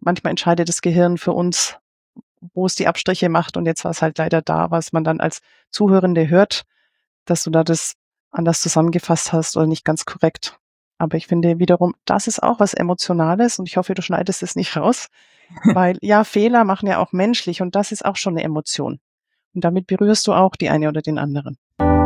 manchmal entscheidet das Gehirn für uns, wo es die Abstriche macht. Und jetzt war es halt leider da, was man dann als Zuhörende hört, dass du da das anders zusammengefasst hast oder nicht ganz korrekt. Aber ich finde wiederum, das ist auch was Emotionales und ich hoffe, du schneidest es nicht raus, weil ja, Fehler machen ja auch menschlich und das ist auch schon eine Emotion. Und damit berührst du auch die eine oder den anderen.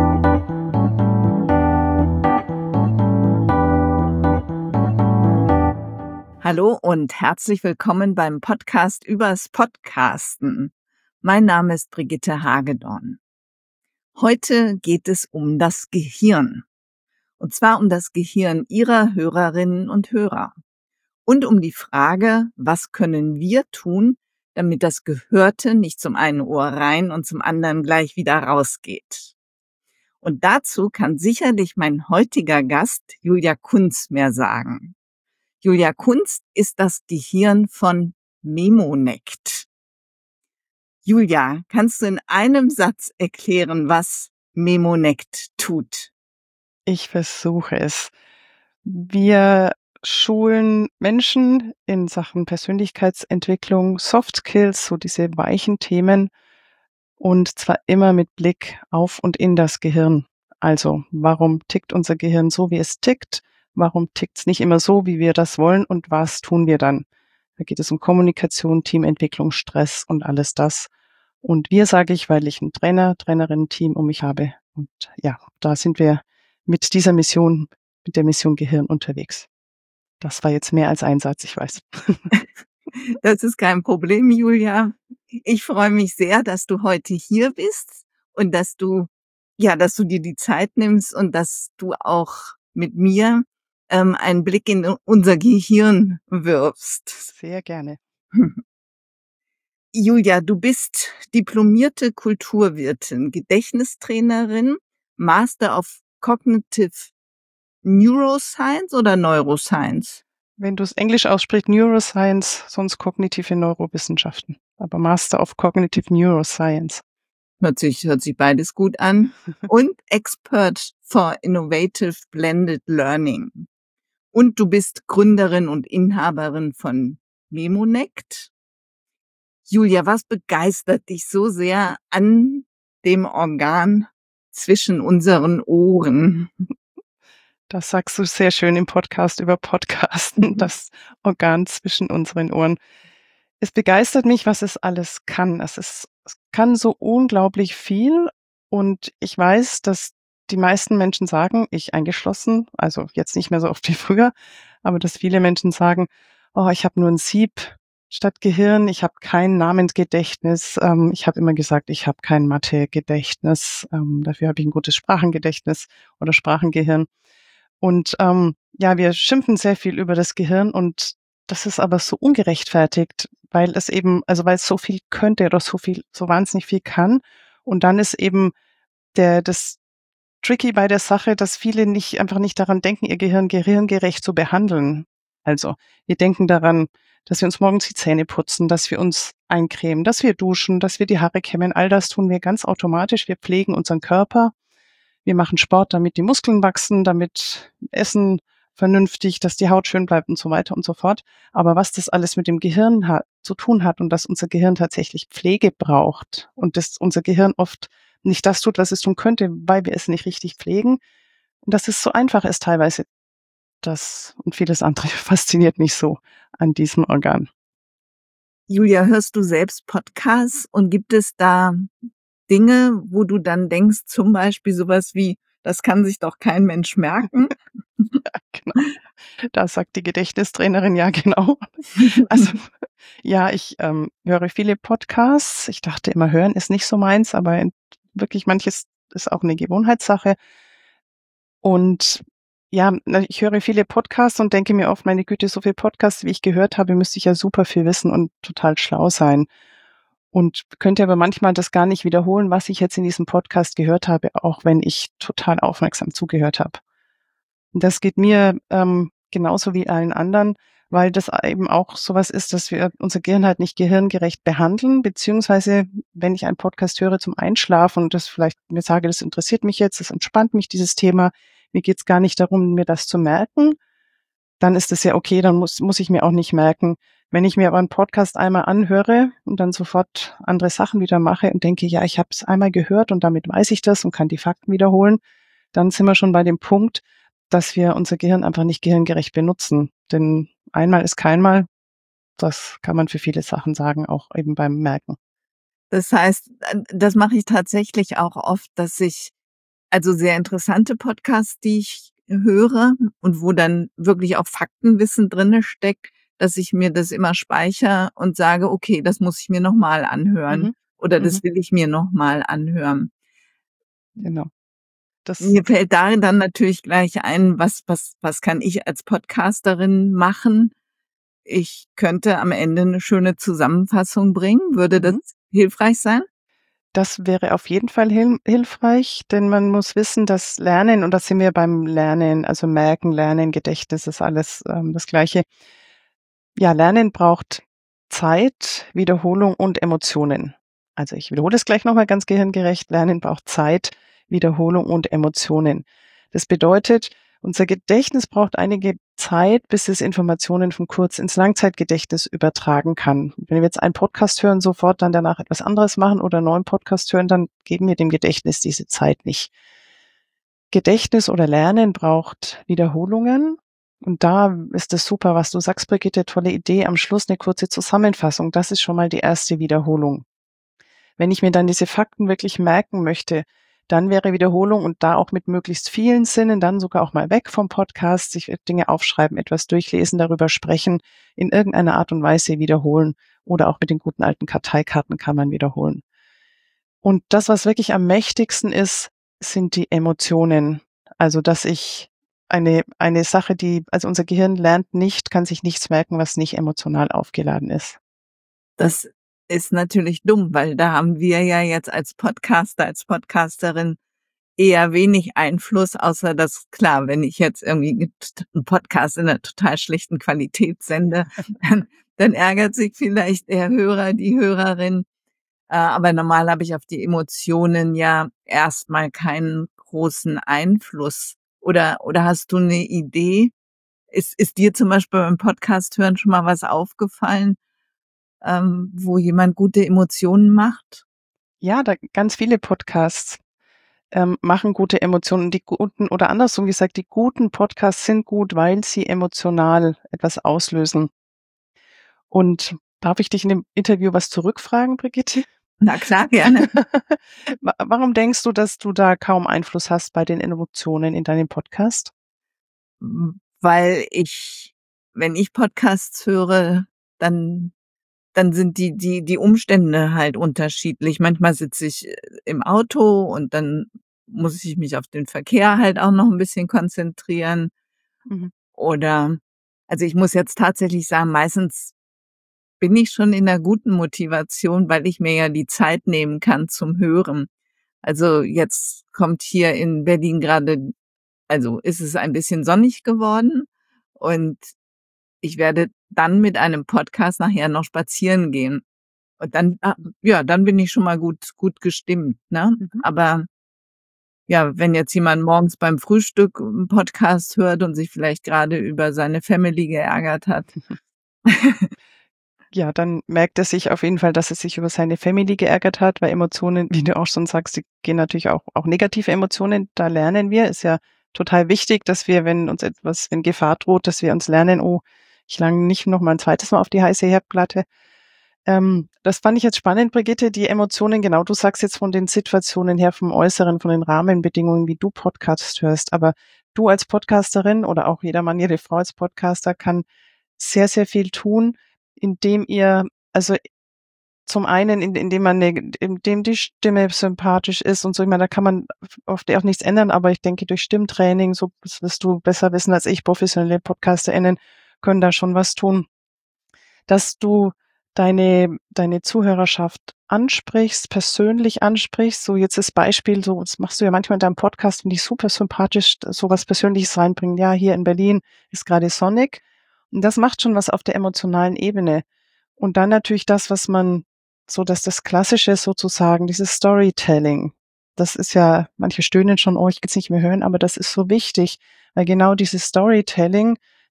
Hallo und herzlich willkommen beim Podcast übers Podcasten. Mein Name ist Brigitte Hagedorn. Heute geht es um das Gehirn. Und zwar um das Gehirn Ihrer Hörerinnen und Hörer. Und um die Frage, was können wir tun, damit das Gehörte nicht zum einen Ohr rein und zum anderen gleich wieder rausgeht. Und dazu kann sicherlich mein heutiger Gast Julia Kunz mehr sagen. Julia Kunz ist das Gehirn von Memonect. Julia, kannst du in einem Satz erklären, was Memonect tut? Ich versuche es. Wir schulen Menschen in Sachen Persönlichkeitsentwicklung, Soft Skills, so diese weichen Themen, und zwar immer mit Blick auf und in das Gehirn. Also, warum tickt unser Gehirn so, wie es tickt? Warum tickt es nicht immer so, wie wir das wollen? Und was tun wir dann? Da geht es um Kommunikation, Teamentwicklung, Stress und alles das. Und wir sage ich, weil ich ein Trainerinnen-Team um mich habe. Und ja, da sind wir mit dieser Mission, mit der Mission Gehirn unterwegs. Das war jetzt mehr als ein Satz, ich weiß. Das ist kein Problem, Julia. Ich freue mich sehr, dass du heute hier bist und dass du dir die Zeit nimmst und dass du auch mit mir einen Blick in unser Gehirn wirfst. Sehr gerne. Julia, du bist diplomierte Kulturwirtin, Gedächtnistrainerin, Master of Cognitive Neuroscience oder Neuroscience? Wenn du es Englisch aussprichst, Neuroscience, sonst kognitive Neurowissenschaften. Aber Master of Cognitive Neuroscience. Hört sich beides gut an. Und Expert for Innovative Blended Learning. Und du bist Gründerin und Inhaberin von Memonect. Julia, was begeistert dich so sehr an dem Organ zwischen unseren Ohren? Das sagst du sehr schön im Podcast über Podcasten, das Organ zwischen unseren Ohren. Es begeistert mich, was es alles kann. Es kann so unglaublich viel und ich weiß, dass die meisten Menschen sagen, ich eingeschlossen, also jetzt nicht mehr so oft wie früher, aber dass viele Menschen sagen, oh, ich habe nur ein Sieb statt Gehirn, ich habe kein Namensgedächtnis. Ich habe immer gesagt, ich habe kein Mathegedächtnis. Dafür habe ich ein gutes Sprachengedächtnis oder Sprachengehirn. Und ja, wir schimpfen sehr viel über das Gehirn und das ist aber so ungerechtfertigt, weil es eben, also weil es so viel könnte oder so wahnsinnig viel kann. Und dann ist eben das Tricky bei der Sache, dass viele einfach nicht daran denken, ihr Gehirn gehirngerecht zu behandeln. Also wir denken daran, dass wir uns morgens die Zähne putzen, dass wir uns eincremen, dass wir duschen, dass wir die Haare kämmen. All das tun wir ganz automatisch. Wir pflegen unseren Körper. Wir machen Sport, damit die Muskeln wachsen, damit Essen vernünftig, dass die Haut schön bleibt und so weiter und so fort. Aber was das alles mit dem Gehirn zu tun hat und dass unser Gehirn tatsächlich Pflege braucht und dass unser Gehirn oft nicht das tut, was es tun könnte, weil wir es nicht richtig pflegen. Und dass es so einfach ist teilweise. Das und vieles andere fasziniert mich so an diesem Organ. Julia, hörst du selbst Podcasts und gibt es da Dinge, wo du dann denkst, zum Beispiel sowas wie, das kann sich doch kein Mensch merken? Ja, genau. Da sagt die Gedächtnistrainerin, ja, genau. Also, ja, ich höre viele Podcasts. Ich dachte immer, hören ist nicht so meins, aber wirklich manches ist auch eine Gewohnheitssache. Und ja, ich höre viele Podcasts und denke mir oft, meine Güte, so viele Podcasts, wie ich gehört habe, müsste ich ja super viel wissen und total schlau sein. Und könnte aber manchmal das gar nicht wiederholen, was ich jetzt in diesem Podcast gehört habe, auch wenn ich total aufmerksam zugehört habe. Und das geht mir genauso wie allen anderen, weil das eben auch sowas ist, dass wir unser Gehirn halt nicht gehirngerecht behandeln, beziehungsweise wenn ich einen Podcast höre zum Einschlafen und das vielleicht mir sage, das interessiert mich jetzt, das entspannt mich, dieses Thema, mir geht's gar nicht darum, mir das zu merken, dann ist es ja okay, dann muss ich mir auch nicht merken, Wenn ich mir aber einen Podcast einmal anhöre und dann sofort andere Sachen wieder mache und denke, ja, ich habe es einmal gehört und damit weiß ich das und kann die Fakten wiederholen, dann sind wir schon bei dem Punkt, dass wir unser Gehirn einfach nicht gehirngerecht benutzen. Denn einmal ist kein Mal. Das kann man für viele Sachen sagen, auch eben beim Merken. Das heißt, das mache ich tatsächlich auch oft, dass ich also sehr interessante Podcasts, die ich höre und wo dann wirklich auch Faktenwissen drinne steckt, dass ich mir das immer speichere und sage: „Okay, das muss ich mir noch mal anhören Mhm. oder Mhm. das will ich mir noch mal anhören.“ Genau. Das Mir fällt da dann natürlich gleich ein, was kann ich als Podcasterin machen? Ich könnte am Ende 'ne schöne Zusammenfassung bringen. Würde das mhm. hilfreich sein? Das wäre auf jeden Fall hilfreich, denn man muss wissen, dass Lernen, und da sind wir beim Lernen, also Merken, Lernen, Gedächtnis ist alles, das Gleiche. Ja, Lernen braucht Zeit, Wiederholung und Emotionen. Also, ich wiederhole es gleich noch mal ganz gehirngerecht. Lernen braucht Zeit, Wiederholung und Emotionen. Das bedeutet, unser Gedächtnis braucht einige Zeit, bis es Informationen von Kurz ins Langzeitgedächtnis übertragen kann. Wenn wir jetzt einen Podcast hören, sofort dann danach etwas anderes machen oder einen neuen Podcast hören, dann geben wir dem Gedächtnis diese Zeit nicht. Gedächtnis oder Lernen braucht Wiederholungen. Und da ist es super, was du sagst, Brigitte, tolle Idee. Am Schluss eine kurze Zusammenfassung. Das ist schon mal die erste Wiederholung. Wenn ich mir dann diese Fakten wirklich merken möchte, dann wäre Wiederholung und da auch mit möglichst vielen Sinnen, dann sogar auch mal weg vom Podcast, sich Dinge aufschreiben, etwas durchlesen, darüber sprechen, in irgendeiner Art und Weise wiederholen oder auch mit den guten alten Karteikarten kann man wiederholen. Und das, was wirklich am mächtigsten ist, sind die Emotionen. Also, dass ich eine Sache, also unser Gehirn lernt nicht, kann sich nichts merken, was nicht emotional aufgeladen ist. Das ist natürlich dumm, weil da haben wir ja jetzt als Podcaster, als Podcasterin eher wenig Einfluss, außer dass klar, wenn ich jetzt irgendwie 'n Podcast in 'ner total schlechten Qualität sende, dann ärgert sich vielleicht der Hörer, die Hörerin. Aber normal habe ich auf die Emotionen ja erst mal keinen großen Einfluss. Oder hast du 'ne Idee? Ist dir zum Beispiel beim Podcast hören schon mal was aufgefallen, wo jemand gute Emotionen macht? Ja, da ganz viele Podcasts, machen gute Emotionen. Die guten oder andersrum gesagt, die guten Podcasts sind gut, weil sie emotional etwas auslösen. Und darf ich dich in dem Interview was zurückfragen, Brigitte? Na klar, gerne. Warum denkst du, dass du da kaum Einfluss hast bei den Emotionen in deinem Podcast? Weil wenn ich Podcasts höre, dann sind die Umstände halt unterschiedlich. Manchmal sitze ich im Auto und dann muss ich mich auf den Verkehr halt auch noch 'n bisschen konzentrieren. Mhm. Oder also, ich muss jetzt tatsächlich sagen, meistens bin ich schon in 'ner guten Motivation, weil ich mir ja die Zeit nehmen kann zum Hören. Also, jetzt kommt hier in Berlin grade also, ist es ein bisschen sonnig geworden und ich werde dann mit einem Podcast nachher noch spazieren gehen. Und dann ja, dann bin ich schon mal gut gestimmt, ne? Mhm. Aber ja, wenn jetzt jemand morgens beim Frühstück 'n Podcast hört und sich vielleicht grade über seine Family geärgert hat. Ja, dann merkt er sich auf jeden Fall, dass er sich über seine Family geärgert hat, weil Emotionen, wie du auch schon sagst, die gehen natürlich auch negative Emotionen, da lernen wir. Ist ja total wichtig, dass wir, wenn Gefahr droht, dass wir uns lernen: „Oh, ich lange nicht noch mal 'n zweites Mal auf die heiße Herdplatte.“ Das fand ich jetzt spannend, Brigitte, die Emotionen, genau, du sagst jetzt von den Situationen her, vom Äußeren, von den Rahmenbedingungen, wie du Podcast hörst. Aber du als Podcasterin oder auch jeder Mann, jede Frau als Podcaster kann sehr, sehr viel tun, indem ihr also zum einen, indem man 'ne indem die Stimme sympathisch ist und so. Ich meine, da kann man oft auch nichts ändern, aber ich denke, durch Stimmtraining, so das wirst du besser wissen als ich, professionelle PodcasterInnen können da schon was tun, dass du deine Zuhörerschaft ansprichst, persönlich ansprichst. So jetzt das Beispiel, so das machst du ja manchmal in deinem Podcast, finde ich super sympathisch, so was Persönliches reinbringen. Ja, hier in Berlin ist grade sonnig. Und das macht schon was auf der emotionalen Ebene. Und dann natürlich das, was man so das Klassische sozusagen, dieses Storytelling. Das ist ja manche stöhnen schon: „Oh, ich kann's nicht mehr hören“, aber das ist so wichtig, weil genau dieses Storytelling,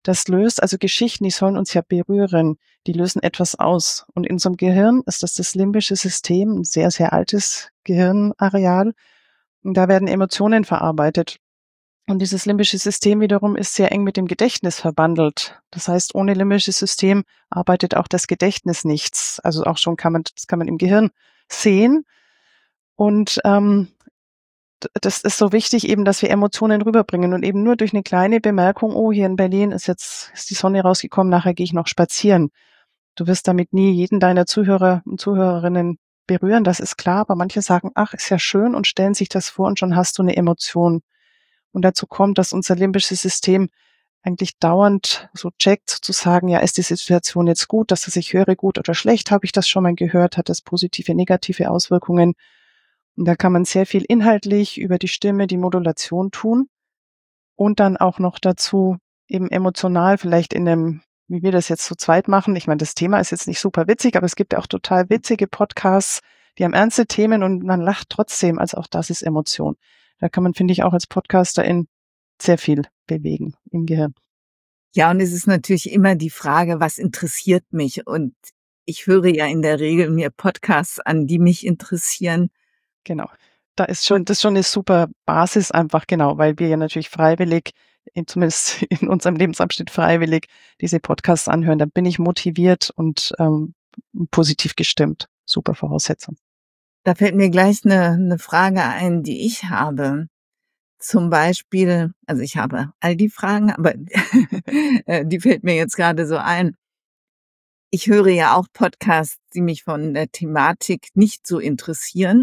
das löst, also Geschichten, die sollen uns ja berühren, die lösen etwas aus. Und in unserem Gehirn ist das limbische System, ein sehr, sehr altes Gehirnareal. Und da werden Emotionen verarbeitet. Und dieses limbische System wiederum ist sehr eng mit dem Gedächtnis verbandelt. Das heißt, ohne limbisches System arbeitet auch das Gedächtnis nichts. Also auch schon das kann man im Gehirn sehen. Und das ist so wichtig eben, dass wir Emotionen rüberbringen und eben nur durch eine kleine Bemerkung, oh, hier in Berlin ist die Sonne rausgekommen, nachher gehe ich noch spazieren. Du wirst damit nie jeden deiner Zuhörer und Zuhörerinnen berühren, das ist klar, aber manche sagen, ach, ist ja schön und stellen sich das vor und schon hast du eine Emotion. Und dazu kommt, dass unser limbisches System eigentlich dauernd so checkt, zu sagen, ja, ist die Situation jetzt gut, dass ich höre, gut oder schlecht, habe ich das schon mal gehört, hat das positive, negative Auswirkungen. Und da kann man sehr viel inhaltlich über die Stimme, die Modulation tun und dann auch noch dazu eben emotional vielleicht in einem, wie wir das jetzt zu zweit machen. Ich meine, das Thema ist jetzt nicht super witzig, aber es gibt ja auch total witzige Podcasts, die haben ernste Themen und man lacht trotzdem, also auch das ist Emotion. Da kann man, finde ich, auch als Podcasterin sehr viel bewegen im Gehirn. Ja, und es ist natürlich immer die Frage, was interessiert mich? Und ich höre ja in der Regel mir Podcasts an, die mich interessieren. Genau. Das ist schon eine super Basis einfach, genau, weil wir ja natürlich freiwillig, zumindest in unserem Lebensabschnitt freiwillig, diese Podcasts anhören. Da bin ich motiviert und positiv gestimmt. Super Voraussetzung. Da fällt mir gleich eine Frage ein, die ich habe. Zum Beispiel, also ich habe all die Fragen, aber die fällt mir jetzt gerade so ein. Ich höre ja auch Podcasts, die mich von der Thematik nicht so interessieren,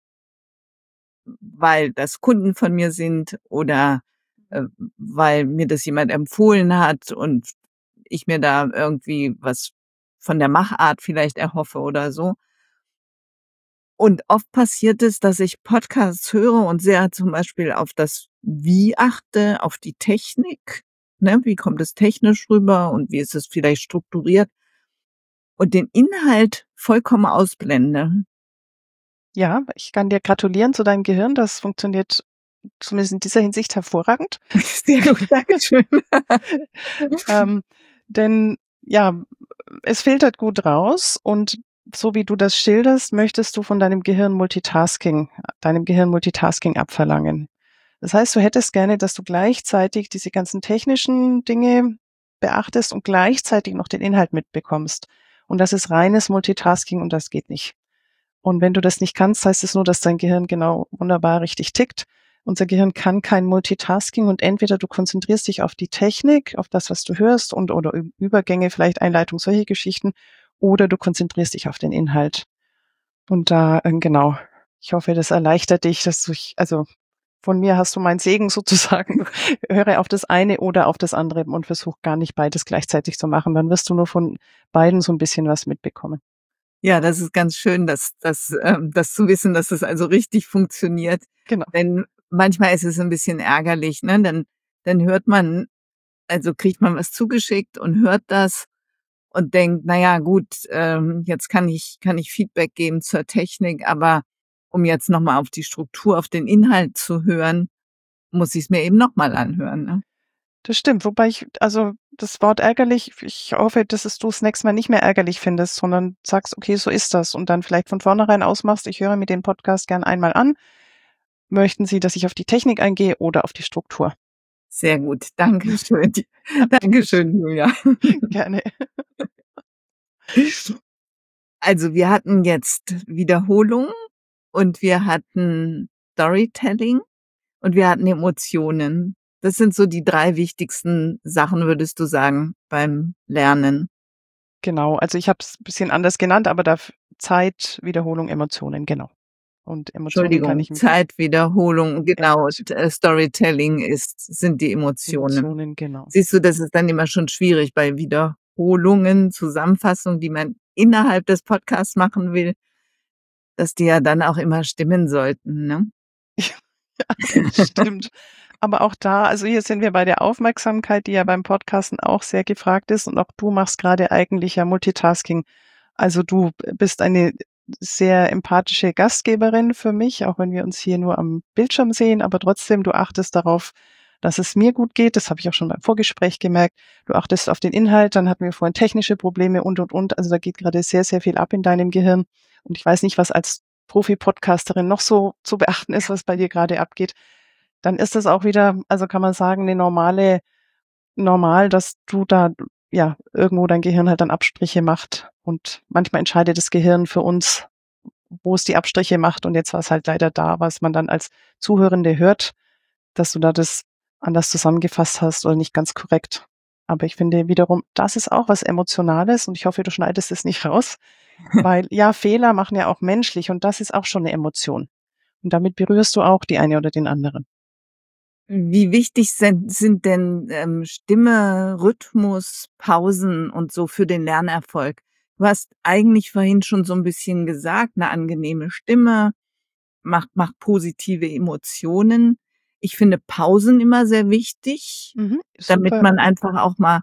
weil das Kunden von mir sind oder weil mir das jemand empfohlen hat und ich mir da irgendwie was von der Machart vielleicht erhoffe oder so. Und oft passiert es, dass ich Podcasts höre und sehr zum Beispiel auf das Wie achte, auf die Technik, ne? Wie kommt es technisch rüber und wie ist es vielleicht strukturiert? Und den Inhalt vollkommen ausblende. Ja, ich kann dir gratulieren zu deinem Gehirn. Das funktioniert zumindest in dieser Hinsicht hervorragend. Sehr gut, Dankeschön. Denn ja, es filtert gut raus und so wie du das schilderst, möchtest du von deinem Gehirn Multitasking abverlangen. Das heißt, du hättest gerne, dass du gleichzeitig diese ganzen technischen Dinge beachtest und gleichzeitig noch den Inhalt mitbekommst. Und das ist reines Multitasking und das geht nicht. Und wenn du das nicht kannst, heißt es nur, dass dein Gehirn genau wunderbar richtig tickt. Unser Gehirn kann kein Multitasking und entweder du konzentrierst dich auf die Technik, auf das, was du hörst und oder Übergänge, vielleicht Einleitung, solche Geschichten, oder du konzentrierst dich auf den Inhalt. Und da, genau, ich hoffe, das erleichtert dich, also von mir hast du meinen Segen sozusagen. Höre auf das eine oder auf das andere und versuch gar nicht beides gleichzeitig zu machen. Dann wirst du nur von beiden so ein bisschen was mitbekommen. Ja, das ist ganz schön, das zu wissen, dass es also richtig funktioniert. Genau. Denn manchmal ist es ein bisschen ärgerlich, ne? Dann hört man, also kriegt man was zugeschickt und hört das und denkt, na ja, gut, jetzt kann ich Feedback geben zur Technik, aber um jetzt noch mal auf die Struktur, auf den Inhalt zu hören, muss ich es mir eben noch mal anhören, ne? Das stimmt, wobei also das Wort ärgerlich, ich hoffe, dass du das nächste Mal nicht mehr ärgerlich findest, sondern sagst, okay, so ist das und dann vielleicht von vornherein ausmachst, ich höre mir den Podcast gern einmal an. Möchten Sie, dass ich auf die Technik eingehe oder auf die Struktur? Sehr gut, danke schön. Danke schön, Julia. Gerne. Also wir hatten jetzt Wiederholung und wir hatten Storytelling und wir hatten Emotionen. Das sind so die 3 wichtigsten Sachen, würdest du sagen, beim Lernen? Genau, also ich habe es ein bisschen anders genannt, aber da Zeit, Wiederholung, Emotionen, genau. Und Emotionen kann Entschuldigung, ich mit Zeit, Wiederholung, genau, Emotion und Storytelling sind die Emotionen. Emotionen, genau. Siehst du, das ist dann immer schon schwierig bei Wiederholungen, Zusammenfassungen, die man innerhalb des Podcasts machen will, dass die ja dann auch immer stimmen sollten, ne? Ja, stimmt. Aber auch da, also hier sind wir bei der Aufmerksamkeit, die ja beim Podcasten auch sehr gefragt ist und auch du machst gerade eigentlich ja Multitasking. Also du bist eine sehr empathische Gastgeberin für mich, auch wenn wir uns hier nur am Bildschirm sehen, aber trotzdem, du achtest darauf, dass es mir gut geht. Das habe ich auch schon beim Vorgespräch gemerkt. Du achtest auf den Inhalt, dann hatten wir vorhin technische Probleme und. Also da geht gerade sehr, sehr viel ab in deinem Gehirn. Und ich weiß nicht, was als Profi-Podcasterin noch so zu beachten ist, was bei dir gerade abgeht. Dann ist es auch wieder, also kann man sagen, normal, dass du da ja irgendwo dein Gehirn halt dann Abstriche macht. Und manchmal entscheidet das Gehirn für uns, wo es die Abstriche macht. Und jetzt war es halt leider da, was man dann als Zuhörende hört, dass du da das anders zusammengefasst hast oder nicht ganz korrekt. Aber ich finde wiederum, das ist auch was Emotionales und ich hoffe, du schneidest es nicht raus, weil ja, Fehler machen ja auch menschlich und das ist auch schon eine Emotion. Und damit berührst du auch die eine oder den anderen. Wie wichtig sind denn Stimme, Rhythmus, Pausen und so für den Lernerfolg? Du hast eigentlich vorhin schon so ein bisschen gesagt, eine angenehme Stimme macht positive Emotionen. Ich finde Pausen immer sehr wichtig, damit Super, man einfach auch mal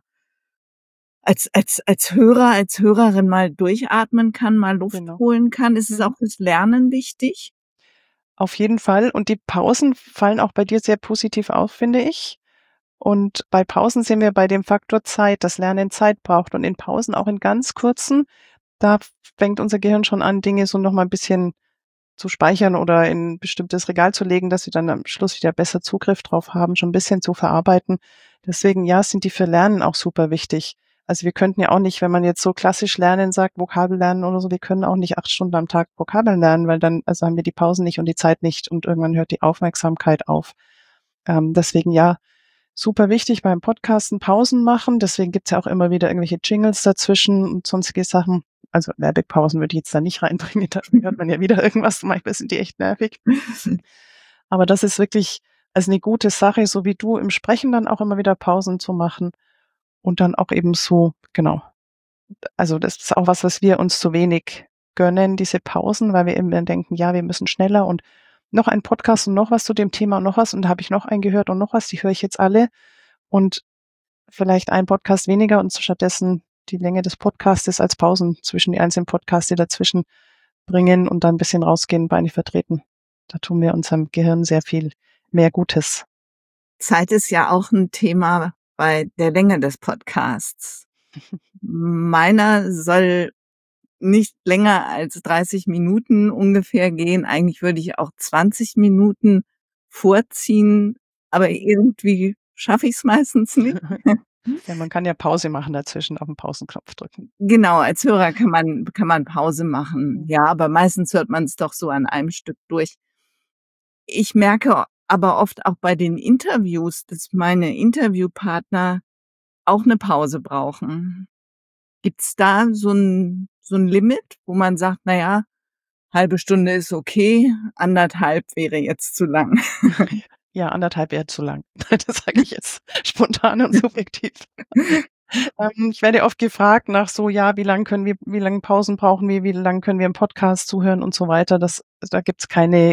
als Hörer, als Hörerin mal durchatmen kann, mal Luft genau. holen kann. Ist es Mhm. auch fürs Lernen wichtig? Auf jeden Fall. Und die Pausen fallen auch bei dir sehr positiv auf, finde ich. Und bei Pausen sind wir bei dem Faktor Zeit, dass Lernen Zeit braucht. Und in Pausen, auch in ganz kurzen, da fängt unser Gehirn schon an, Dinge so noch mal ein bisschen zu speichern oder in ein bestimmtes Regal zu legen, dass wir dann am Schluss wieder besser Zugriff drauf haben, schon ein bisschen zu verarbeiten. Deswegen, ja, sind die für Lernen auch super wichtig. Also wir könnten ja auch nicht, wenn man jetzt so klassisch lernen sagt, Vokabel lernen oder so, wir können auch nicht 8 Stunden am Tag Vokabeln lernen, weil dann, also haben wir die Pausen nicht und die Zeit nicht und irgendwann hört die Aufmerksamkeit auf. Deswegen ja, super wichtig beim Podcasten Pausen machen. Deswegen gibt's ja auch immer wieder irgendwelche Jingles dazwischen und sonstige Sachen. Also Werbepausen würde ich jetzt da nicht reinbringen, da hört man ja wieder irgendwas, manchmal sind die echt nervig. Aber das ist wirklich also eine gute Sache, so wie du im Sprechen dann auch immer wieder Pausen zu machen und dann auch eben so genau. Also das ist auch was wir uns zu wenig gönnen, diese Pausen, weil wir immer denken, ja, wir müssen schneller und noch ein Podcast und noch was zu dem Thema und noch was und da habe ich noch einen gehört und noch was, die höre ich jetzt alle und vielleicht ein Podcast weniger und stattdessen die Länge des Podcastes als Pausen zwischen die einzelnen Podcasts, dazwischen bringen und dann ein bisschen rausgehen, Beine vertreten. Da tun wir unserem Gehirn sehr viel mehr Gutes. Zeit ist ja auch ein Thema bei der Länge des Podcasts. Meiner soll nicht länger als 30 Minuten ungefähr gehen. Eigentlich würde ich auch 20 Minuten vorziehen, aber irgendwie schaffe ich es meistens nicht. Ja, man kann ja Pause machen dazwischen, auf den Pausenknopf drücken. Genau, als Hörer kann man Pause machen. Ja, aber meistens hört man es doch so an einem Stück durch. Ich merke aber oft auch bei den Interviews, dass meine Interviewpartner auch eine Pause brauchen. Gibt's da so ein Limit, wo man sagt: „Na ja, halbe Stunde ist okay, 1,5 wäre jetzt zu lang?“ Ja, 1,5 wäre zu lang. Das sage ich jetzt spontan und subjektiv. Ich werde oft gefragt nach so, ja, wie lange Pausen brauchen wir, wie lang können wir im Podcast zuhören und so weiter. Da gibt's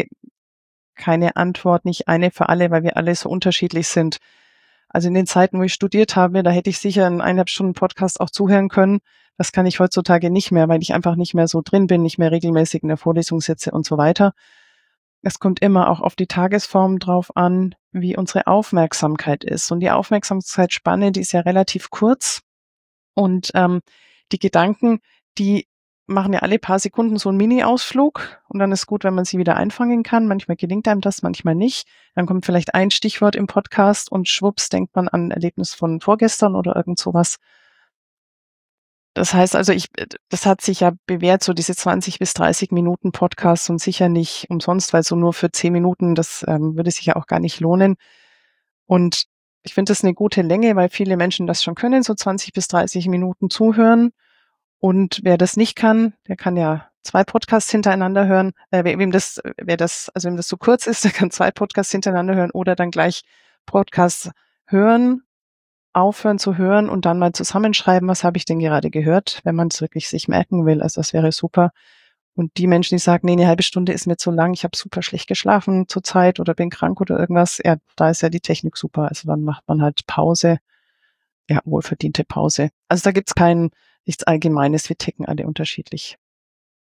keine Antwort, nicht eine für alle, weil wir alle so unterschiedlich sind. Also in den Zeiten, wo ich studiert habe, da hätte ich sicher in 1,5 Stunden Podcast auch zuhören können. Das kann ich heutzutage nicht mehr, weil ich einfach nicht mehr so drin bin, nicht mehr regelmäßig in der Vorlesung sitze und so weiter. Es kommt immer auch auf die Tagesform drauf an, wie unsere Aufmerksamkeit ist. Und die Aufmerksamkeitsspanne, die ist ja relativ kurz. Und die Gedanken, die machen ja alle paar Sekunden so einen Mini-Ausflug und dann ist gut, wenn man sie wieder einfangen kann. Manchmal gelingt einem das, manchmal nicht. Dann kommt vielleicht ein Stichwort im Podcast und schwupps denkt man an ein Erlebnis von vorgestern oder irgend sowas. Das heißt also, das hat sich ja bewährt, so diese 20 bis 30 Minuten Podcast und sicher nicht umsonst, weil so nur für 10 Minuten, das würde sich ja auch gar nicht lohnen. Und ich finde das eine gute Länge, weil viele Menschen das schon können, so 20 bis 30 Minuten zuhören. Und wer das nicht kann, der kann ja 2 Podcasts hintereinander hören. Wem das zu kurz ist, der kann 2 Podcasts hintereinander hören oder dann gleich Podcasts hören, aufhören zu hören und dann mal zusammenschreiben, was habe ich denn gerade gehört, wenn man es wirklich sich merken will. Also das wäre super. Und die Menschen, die sagen, nee, 1/2 Stunde ist mir zu lang, ich habe super schlecht geschlafen zurzeit oder bin krank oder irgendwas, ja, da ist ja die Technik super. Also dann macht man halt Pause, ja, wohlverdiente Pause. Also da gibt's nichts Allgemeines, wir ticken alle unterschiedlich.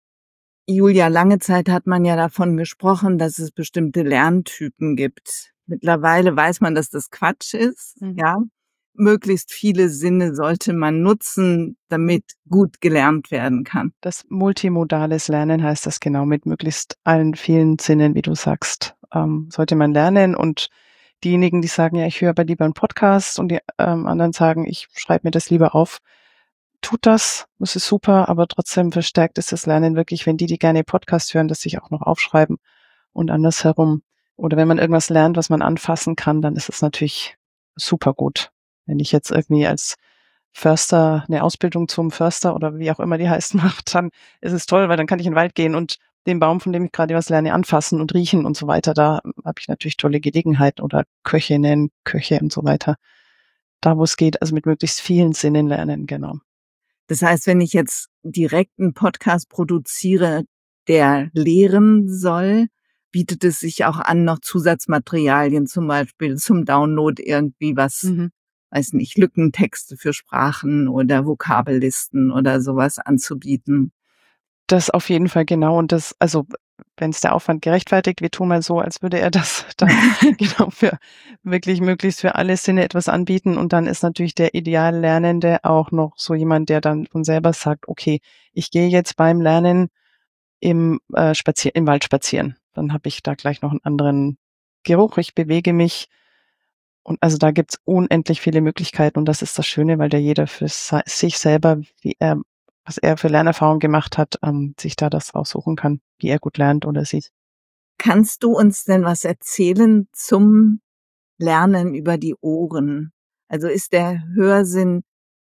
Julia, lange Zeit hat man ja davon gesprochen, dass es bestimmte Lerntypen gibt. Mittlerweile weiß man, dass das Quatsch ist, ja. Möglichst viele Sinne sollte man nutzen, damit gut gelernt werden kann. Das multimodales Lernen heißt das genau, mit möglichst allen vielen Sinnen, wie du sagst, sollte man lernen. Und diejenigen, die sagen, ja, ich höre aber lieber einen Podcast, und die anderen sagen, ich schreibe mir das lieber auf, tut das ist super, aber trotzdem verstärkt ist das Lernen wirklich, wenn die gerne Podcast hören, das sich auch noch aufschreiben und andersherum. Oder wenn man irgendwas lernt, was man anfassen kann, dann ist es natürlich super gut. Wenn ich jetzt irgendwie als Förster eine Ausbildung zum Förster oder wie auch immer die heißt macht, dann ist es toll, weil dann kann ich in den Wald gehen und den Baum, von dem ich gerade was lerne, anfassen und riechen und so weiter. Da habe ich natürlich tolle Gelegenheiten, oder Köchinnen, Köche und so weiter. Da, wo es geht, also mit möglichst vielen Sinnen lernen, genau. Das heißt, wenn ich jetzt direkt einen Podcast produziere, der lehren soll, bietet es sich auch an, noch Zusatzmaterialien zum Beispiel zum Download irgendwie was, weiß nicht, Lückentexte für Sprachen oder Vokabellisten oder sowas anzubieten. Das auf jeden Fall, genau. Und das, also wenn es der Aufwand gerechtfertigt, wir tun mal so, als würde er das dann genau für wirklich möglichst für alle Sinne etwas anbieten. Und dann ist natürlich der Ideallernende auch noch so jemand, der dann von selber sagt, okay, ich gehe jetzt beim Lernen im Wald spazieren. Dann habe ich da gleich noch einen anderen Geruch, ich bewege mich. Und also da gibt's unendlich viele Möglichkeiten, und das ist das Schöne, weil da jeder für sich selber, was er für Lernerfahrung gemacht hat, sich da das aussuchen kann, wie er gut lernt oder sieht. Kannst du uns denn was erzählen zum Lernen über die Ohren? Also ist der Hörsinn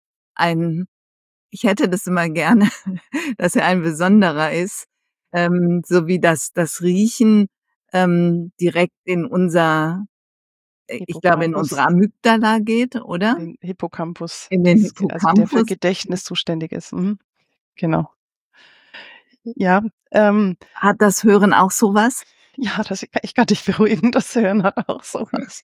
ich hätte das immer gerne, dass er ein besonderer ist, so wie das Riechen direkt in ich glaube, in unsere Amygdala geht, oder? Den Hippocampus, In den also der für Hippocampus. Gedächtnis zuständig ist. Genau. Ja, Hat das Hören auch sowas? ja, ich kann dich beruhigen, das Hören hat auch sowas.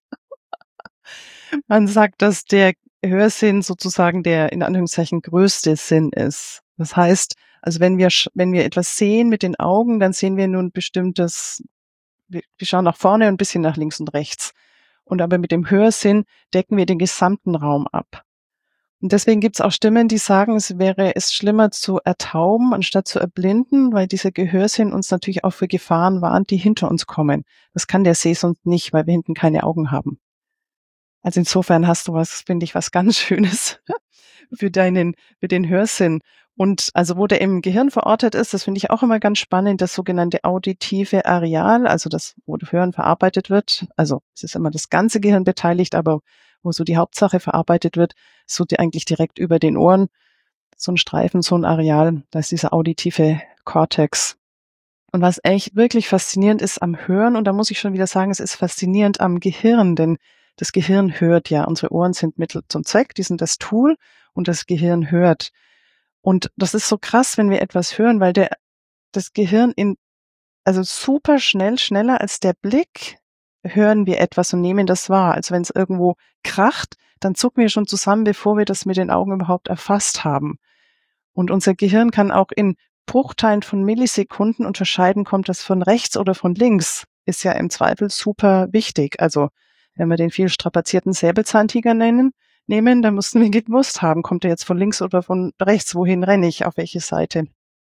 Man sagt, dass der Hörsinn sozusagen der in Anführungszeichen größte Sinn ist. Das heißt, also wenn wir etwas sehen mit den Augen, dann sehen wir nur ein bestimmtes, wir schauen nach vorne und ein bisschen nach links und rechts. Und aber mit dem Hörsinn decken wir den gesamten Raum ab. Und deswegen gibt's auch Stimmen, die sagen, es schlimmer zu ertauben, anstatt zu erblinden, weil dieser Gehörsinn uns natürlich auch für Gefahren warnt, die hinter uns kommen. Das kann der Sehsund nicht, weil wir hinten keine Augen haben. Also insofern hast du finde ich, was ganz Schönes für den Hörsinn. Und also wo der im Gehirn verortet ist, das finde ich auch immer ganz spannend, das sogenannte auditive Areal, also das, wo das Hören verarbeitet wird. Also es ist immer das ganze Gehirn beteiligt, aber wo so die Hauptsache verarbeitet wird, eigentlich direkt über den Ohren. So ein Streifen, so ein Areal, da ist dieser auditive Kortex. Und was echt wirklich faszinierend ist am Hören, und da muss ich schon wieder sagen, es ist faszinierend am Gehirn, denn das Gehirn hört ja. Unsere Ohren sind Mittel zum Zweck, die sind das Tool, und das Gehirn hört. Und das ist so krass, wenn wir etwas hören, weil das Gehirn also super schnell, schneller als der Blick, hören wir etwas und nehmen das wahr. Also wenn es irgendwo kracht, dann zucken wir schon zusammen, bevor wir das mit den Augen überhaupt erfasst haben. Und unser Gehirn kann auch in Bruchteilen von Millisekunden unterscheiden, kommt das von rechts oder von links, ist ja im Zweifel super wichtig. Also wenn wir den viel strapazierten Säbelzahntiger nehmen, dann mussten wir gewusst haben, kommt er jetzt von links oder von rechts, wohin renne ich, auf welche Seite.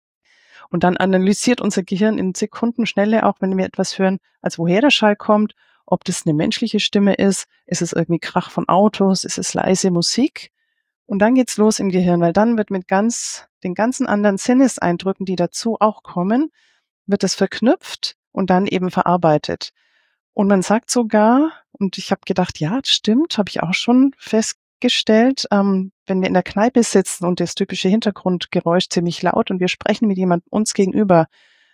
Und dann analysiert unser Gehirn in Sekundenschnelle, auch wenn wir etwas hören, als woher der Schall kommt, ob das eine menschliche Stimme ist es irgendwie Krach von Autos, ist es leise Musik. Und dann geht's los im Gehirn, weil dann wird mit den ganzen anderen Sinneseindrücken, die dazu auch kommen, wird das verknüpft und dann eben verarbeitet. Und man sagt sogar, und ich habe gedacht, ja, das stimmt, habe ich auch schon festgestellt, wenn wir in der Kneipe sitzen und das typische Hintergrundgeräusch ziemlich laut und wir sprechen mit jemandem uns gegenüber,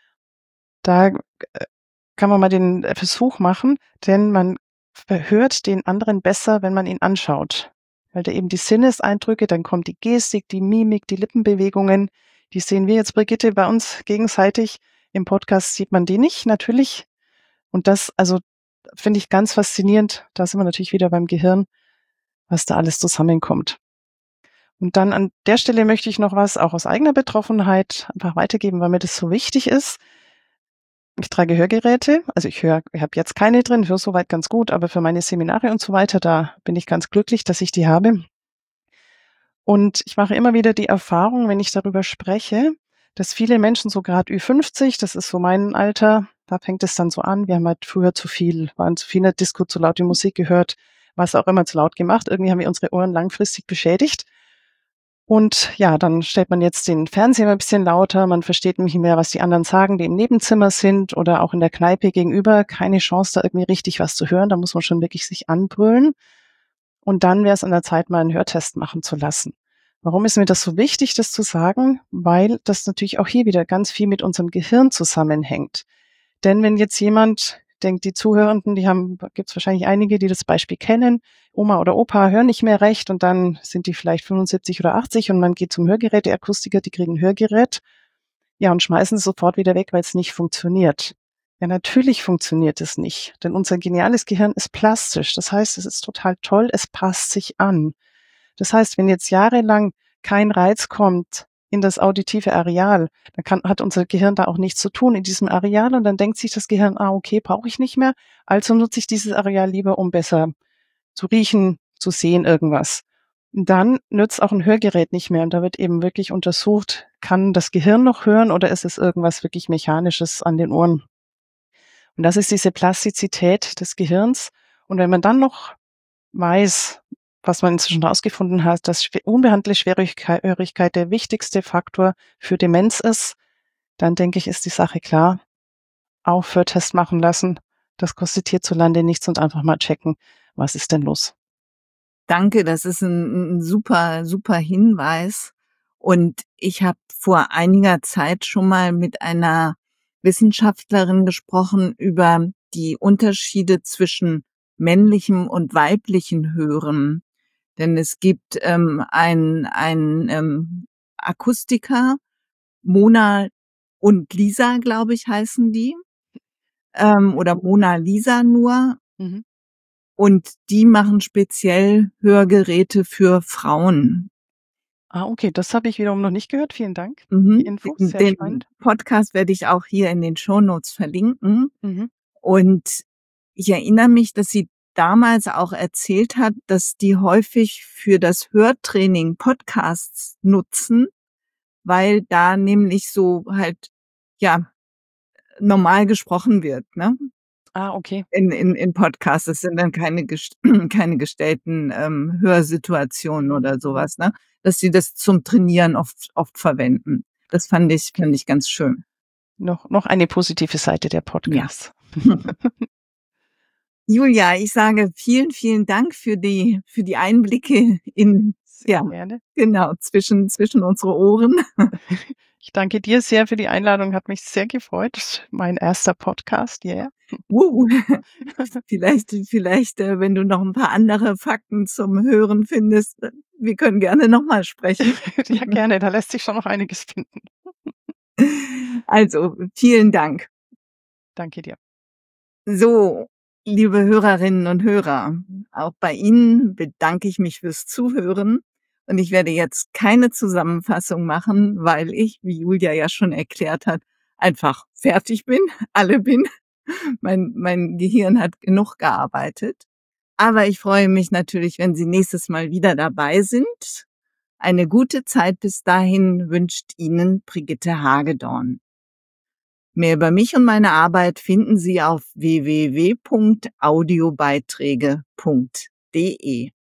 da kann man mal den Versuch machen, denn man hört den anderen besser, wenn man ihn anschaut. Weil da eben die Sinneseindrücke, dann kommt die Gestik, die Mimik, die Lippenbewegungen, die sehen wir jetzt, Brigitte, bei uns gegenseitig. Im Podcast sieht man die nicht, natürlich. Und das, also, finde ich ganz faszinierend. Da sind wir natürlich wieder beim Gehirn, was da alles zusammenkommt. Und dann an der Stelle möchte ich noch was auch aus eigener Betroffenheit einfach weitergeben, weil mir das so wichtig ist. Ich trage Hörgeräte, also ich habe jetzt keine drin, höre soweit ganz gut, aber für meine Seminare und so weiter, da bin ich ganz glücklich, dass ich die habe. Und ich mache immer wieder die Erfahrung, wenn ich darüber spreche, dass viele Menschen so gerade Ü50, das ist so mein Alter, da fängt es dann so an, wir haben halt früher waren zu viel in der Disco, zu laut die Musik gehört, was auch immer zu laut gemacht. Irgendwie haben wir unsere Ohren langfristig beschädigt. Und ja, dann stellt man jetzt den Fernseher ein bisschen lauter, man versteht nicht mehr, was die anderen sagen, die im Nebenzimmer sind oder auch in der Kneipe gegenüber. Keine Chance, da irgendwie richtig was zu hören. Da muss man schon wirklich sich anbrüllen. Und dann wäre es an der Zeit, mal einen Hörtest machen zu lassen. Warum ist mir das so wichtig, das zu sagen? Weil das natürlich auch hier wieder ganz viel mit unserem Gehirn zusammenhängt. Denn wenn jetzt jemand denkt, die Zuhörenden, gibt es wahrscheinlich einige, die das Beispiel kennen, Oma oder Opa hören nicht mehr recht und dann sind die vielleicht 75 oder 80 und man geht zum Hörgeräteakustiker, die kriegen ein Hörgerät, ja, und schmeißen es sofort wieder weg, weil es nicht funktioniert. Ja, natürlich funktioniert es nicht, denn unser geniales Gehirn ist plastisch. Das heißt, es ist total toll, es passt sich an. Das heißt, wenn jetzt jahrelang kein Reiz kommt in das auditive Areal, dann hat unser Gehirn da auch nichts zu tun in diesem Areal und dann denkt sich das Gehirn, okay, brauche ich nicht mehr, also nutze ich dieses Areal lieber, um besser zu riechen, zu sehen, irgendwas. Und dann nützt auch ein Hörgerät nicht mehr und da wird eben wirklich untersucht, kann das Gehirn noch hören oder ist es irgendwas wirklich Mechanisches an den Ohren? Und das ist diese Plastizität des Gehirns. Und wenn man dann noch weiß, was man inzwischen herausgefunden hat, dass unbehandelte Schwerhörigkeit der wichtigste Faktor für Demenz ist, dann denke ich, ist die Sache klar. Auch Hörtest machen lassen. Das kostet hierzulande nichts und einfach mal checken, was ist denn los. Danke, das ist ein super, super Hinweis. Und ich habe vor einiger Zeit schon mal mit einer Wissenschaftlerin gesprochen über die Unterschiede zwischen männlichem und weiblichem Hören. Denn es gibt ein Akustiker, Mona und Lisa, glaube ich, heißen die, oder Mona Lisa nur. Mhm. Und die machen speziell Hörgeräte für Frauen. Ah, okay, das habe ich wiederum noch nicht gehört. Vielen Dank. Die Mhm. Info, sehr Den spannend. Podcast werde ich auch hier in den Shownotes verlinken. Mhm. Und ich erinnere mich, dass sie damals auch erzählt hat, dass die häufig für das Hörtraining Podcasts nutzen, weil da nämlich so halt, ja, normal gesprochen wird, ne? Ah, okay. In Podcasts. Das sind dann keine gestellten Hörsituationen oder sowas, ne? Dass sie das zum Trainieren oft verwenden. Das fand ich ganz schön. Noch eine positive Seite der Ja. Podcasts. Julia, ich sage vielen, vielen Dank für die Einblicke in, Sehr ja, gerne. genau, zwischen unsere Ohren. Ich danke dir sehr für die Einladung, hat mich sehr gefreut. Das ist mein erster Podcast, yeah. Vielleicht, wenn du noch ein paar andere Fakten zum Hören findest, wir können gerne nochmal sprechen. Ja, gerne, da lässt sich schon noch einiges finden. Also, vielen Dank. Danke dir. So, liebe Hörerinnen und Hörer, auch bei Ihnen bedanke ich mich fürs Zuhören. Und ich werde jetzt keine Zusammenfassung machen, weil ich, wie Julia ja schon erklärt hat, einfach fertig bin, alle bin. Mein Gehirn hat genug gearbeitet. Aber ich freue mich natürlich, wenn Sie nächstes Mal wieder dabei sind. Eine gute Zeit bis dahin wünscht Ihnen Brigitte Hagedorn. Mehr über mich und meine Arbeit finden Sie auf www.audiobeiträge.de.